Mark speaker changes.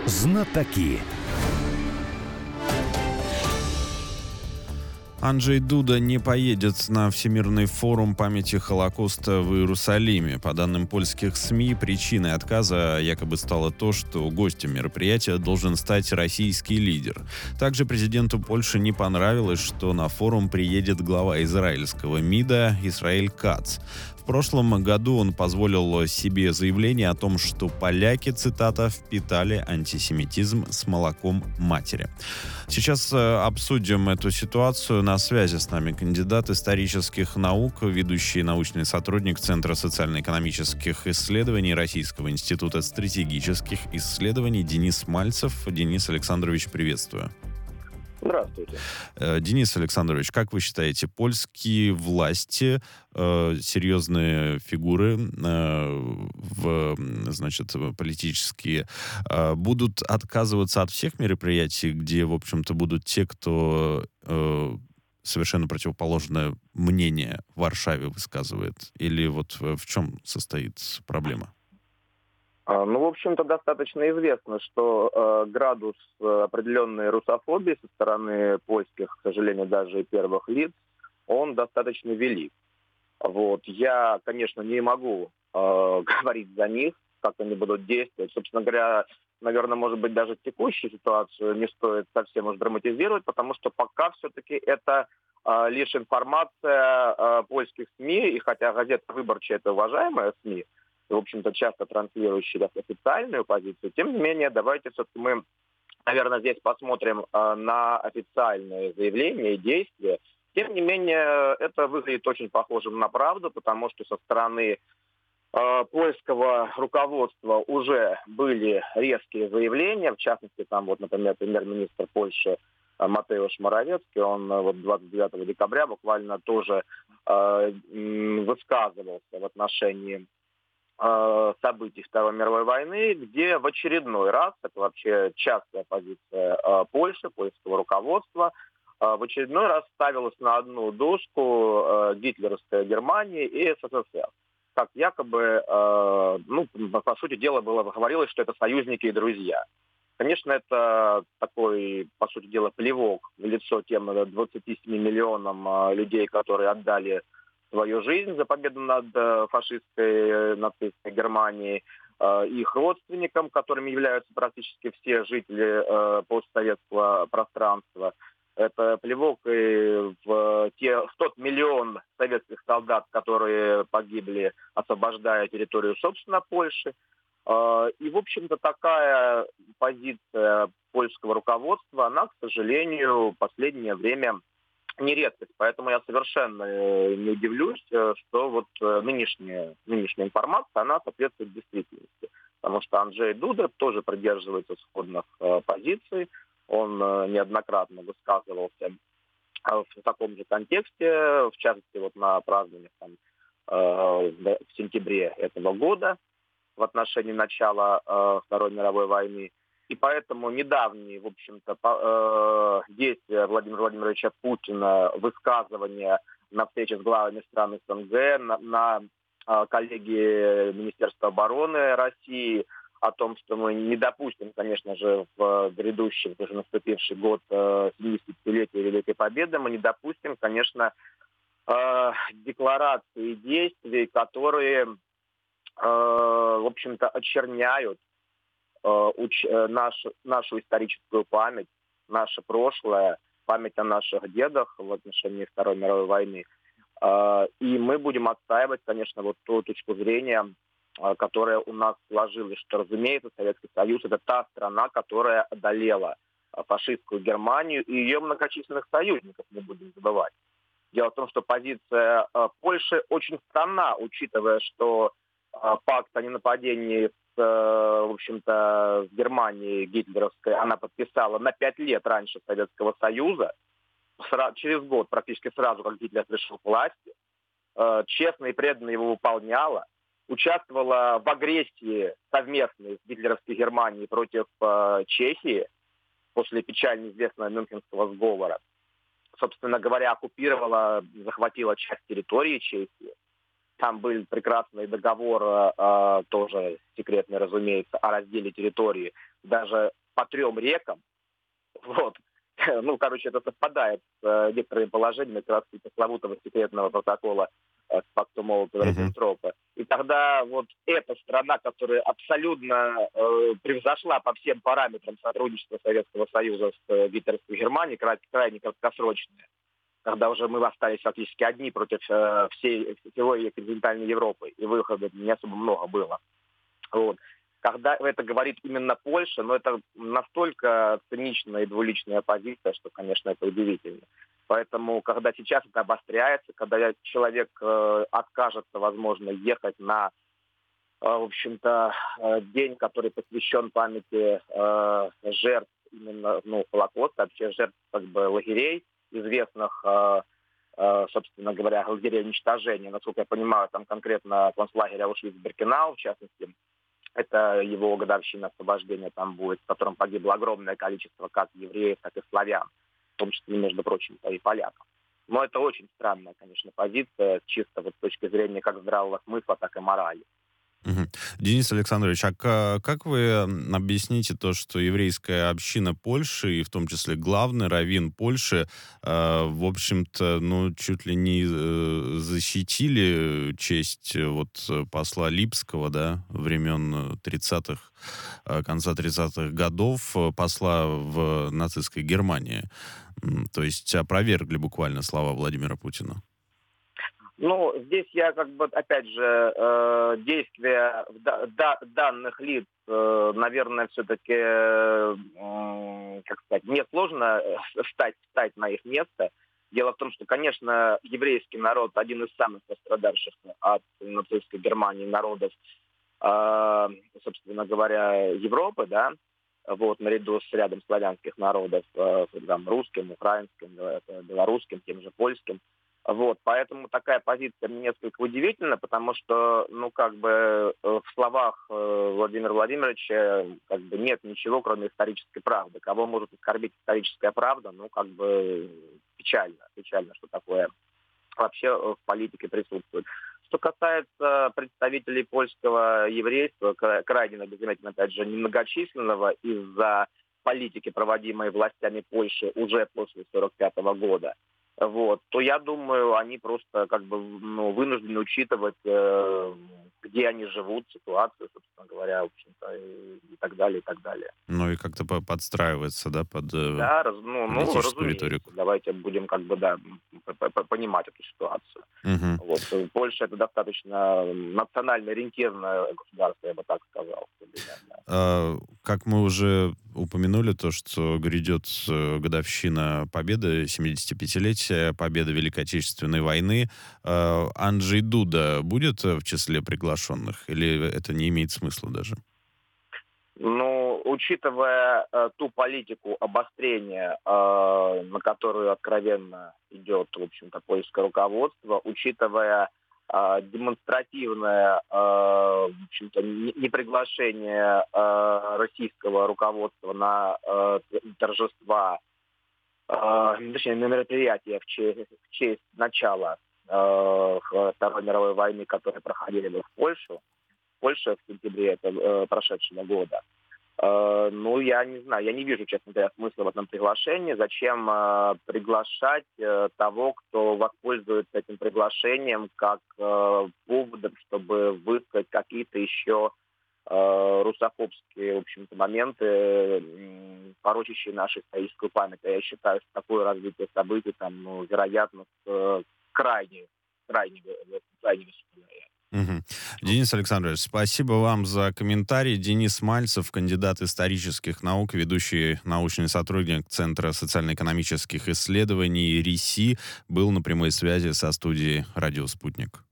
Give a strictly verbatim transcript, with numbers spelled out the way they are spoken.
Speaker 1: Знатоки.
Speaker 2: Анджей Дуда не поедет на Всемирный форум памяти Холокоста в Иерусалиме. По данным польских СМИ, причиной отказа якобы стало то, что гостем мероприятия должен стать российский лидер. Также президенту Польши не понравилось, что на форум приедет глава израильского МИДа Исраэль Кац. В прошлом году он позволил себе заявление о том, что поляки, цитата, «впитали антисемитизм с молоком матери». Сейчас обсудим эту ситуацию. На связи с нами кандидат исторических наук, ведущий научный сотрудник Центра социально-экономических исследований Российского института стратегических исследований Денис Мальцев. Денис Александрович, приветствую.
Speaker 3: Здравствуйте.
Speaker 2: Денис Александрович, как вы считаете, польские власти, э, серьезные фигуры э, в, значит, политические, э, будут отказываться от всех мероприятий, где, в общем-то, будут те, кто э, совершенно противоположное мнение в Варшаве высказывает? Или вот в чем состоит проблема?
Speaker 3: Ну, в общем-то, достаточно известно, что э, градус определенной русофобии со стороны польских, к сожалению, даже и первых лиц, он достаточно велик. Вот. Я, конечно, не могу э, говорить за них, как они будут действовать. Собственно говоря, наверное, может быть, даже текущую ситуацию не стоит совсем уж драматизировать, потому что пока все-таки это э, лишь информация э, польских СМИ, и хотя газета «Выборчая» — это уважаемая СМИ, в общем-то, часто транслирующие официальную позицию. Тем не менее, давайте все-таки мы, наверное, здесь посмотрим э, на официальные заявления и действия. Тем не менее, это выглядит очень похожим на правду, потому что со стороны э, польского руководства уже были резкие заявления. В частности, там, вот, например, премьер-министр Польши э, Матеуш Моровецкий, он э, вот двадцать девятого декабря буквально тоже э, высказывался в отношении событий Второй мировой войны, где в очередной раз, это вообще частая позиция э, Польши, польского руководства, э, в очередной раз ставилась на одну доску э, гитлеровская Германия и СССР. Как якобы, э, ну, по сути дела, было говорилось, что это союзники и друзья. Конечно, это такой, по сути дела, плевок в лицо тем двадцати семи миллионам э, людей, которые отдали свою жизнь за победу над э, фашистской, нацистской Германией, э, их родственникам, которыми являются практически все жители э, постсоветского пространства. Это плевок и в, те, в тот миллион советских солдат, которые погибли, освобождая территорию, собственно, Польши. Э, и, в общем-то, такая позиция польского руководства, она, к сожалению, в последнее время не редкость, поэтому я совершенно не удивлюсь, что вот нынешняя, нынешняя информация, она соответствует действительности. Потому что Анджей Дуда тоже придерживается сходных э, позиций, он э, неоднократно высказывался э, в таком же контексте, в частности, вот на празднованиях там, э, в сентябре этого года в отношении начала э, Второй мировой войны. И поэтому недавние, в общем-то, действия Владимира Владимировича Путина, высказывания на встрече с главами стран СНГ, на, на коллегии Министерства обороны России о том, что мы не допустим, конечно же, в грядущий, уже наступивший год семидесятилетия Великой Победы, мы не допустим, конечно, деклараций и действий, которые, в общем-то, очерняют Уч, нашу, нашу историческую память, наше прошлое, память о наших дедах в отношении Второй мировой войны. И мы будем отстаивать, конечно, вот ту точку зрения, которая у нас сложилась, что, разумеется, Советский Союз — это та страна, которая одолела фашистскую Германию и ее многочисленных союзников, не будем забывать. Дело в том, что позиция Польши очень странна, учитывая, что пакт о ненападении в общем-то, в Германии гитлеровской она подписала на пять лет раньше Советского Союза, через год, практически сразу, как Гитлер пришел к власти, честно и преданно его выполняла, участвовала в агрессии совместной с гитлеровской Германией против Чехии после печально известного Мюнхенского сговора. Собственно говоря, оккупировала, захватила часть территории Чехии. Там был прекрасный договор, э, тоже секретный, разумеется, о разделе территории даже по трем рекам. Вот. Ну, короче, это совпадает с э, некоторыми положениями как раз пресловутого секретного протокола э, с пакту Молотова-Риббентропа. И тогда вот эта страна, которая абсолютно э, превзошла по всем параметрам сотрудничества Советского Союза с э, гитлеровской Германией, край, крайне краткосрочная, когда уже мы остались фактически одни против э, всей всего континентальной Европы, и выходов не особо много было. Вот. Когда это говорит именно Польша, но это настолько циничная и двуличная позиция, что, конечно, это удивительно. Поэтому, когда сейчас это обостряется, когда человек э, откажется, возможно, ехать на, э, в общем-то, э, день, который посвящен памяти э, жертв именно, ну, Холокоста, вообще жертв как бы лагерей, известных, э, э, собственно говоря, лагерей уничтожения. Насколько я понимаю, там конкретно концлагерь Аушвиц-Биркенау, в частности, это его годовщина освобождения там будет, в котором погибло огромное количество как евреев, так и славян, в том числе, между прочим, и поляков. Но это очень странная, конечно, позиция, чисто вот с точки зрения как здравого смысла, так и морали.
Speaker 2: Мгм. Денис Александрович, а ка- как вы м, объясните то, что еврейская община Польши, и в том числе главный раввин Польши, э, в общем-то, ну, чуть ли не э, защитили честь э, вот э, посла Липского, да, времен э, тридцатых, э, конца тридцатых годов, э, посла в нацистской Германии? М, То есть опровергли буквально слова Владимира Путина.
Speaker 3: Ну, здесь я как бы, опять же, э, действия да- да- данных лиц, э, наверное, все-таки, э, м, как сказать, мне сложно э, встать, встать на их место. Дело в том, что, конечно, еврейский народ один из самых пострадавших от нацистской Германии народов, э, собственно говоря, Европы, да, вот, наряду с рядом славянских народов, э, там, русским, украинским, э, белорусским, тем же польским. Вот, поэтому такая позиция мне несколько удивительна, потому что, ну, как бы э, в словах э, Владимира Владимировича э, как бы нет ничего, кроме исторической правды. Кого может оскорбить историческая правда, ну, как бы печально, печально, что такое вообще э, в политике присутствует. Что касается представителей польского еврейства, кра- крайне, надо заметить, опять же, немногочисленного из-за политики, проводимой властями Польши уже после сорок пятого года, вот, то я думаю, они просто как бы ну, вынуждены учитывать, э, где они живут, ситуацию, собственно говоря, в общем-то, и, и так далее, и так далее.
Speaker 2: Ну и как-то по- подстраивается, да, под э,
Speaker 3: Да, раз- ну, ну,
Speaker 2: политическую
Speaker 3: разумеется,
Speaker 2: риторику.
Speaker 3: давайте будем как бы, да, п- п- п- понимать эту ситуацию.
Speaker 2: Мгм.
Speaker 3: Вот, э, Польша это достаточно национально ориентированное государство, я бы так сказал. современное.
Speaker 2: А, Как мы уже упомянули, то, что грядет э, годовщина Победы, семидесятипятилетия Победы Великой Отечественной войны. А, Анджей Дуда будет э, в числе приглашенных? Или это не имеет смысла даже?
Speaker 3: Ну, учитывая э, ту политику обострения, э, на которую откровенно идет, в общем-то, польское руководство, учитывая э, демонстративное, э, в общем-то, не- неприглашение э, российского руководства на э, торжества, э, точнее, на мероприятия в честь, в честь начала э, Второй мировой войны, которые проходили в Польшу, Польша в сентябре это, э, прошедшего года. Э, ну, я не знаю, я не вижу, честно говоря, смысла в этом приглашении. Зачем э, приглашать э, того, кто воспользуется этим приглашением как э, поводом, чтобы высказать какие-то еще э, русофобские, в общем-то, моменты, м, порочащие нашу историческую память. А я считаю, что такое развитие событий, там, ну, вероятно, э, крайне, крайне, крайне высокой вероятностью.
Speaker 2: Мгм. Денис Александрович, спасибо вам за комментарий. Денис Мальцев, кандидат исторических наук, ведущий научный сотрудник Центра социально-экономических исследований РИСИ, был на прямой связи со студией «Радио Спутник».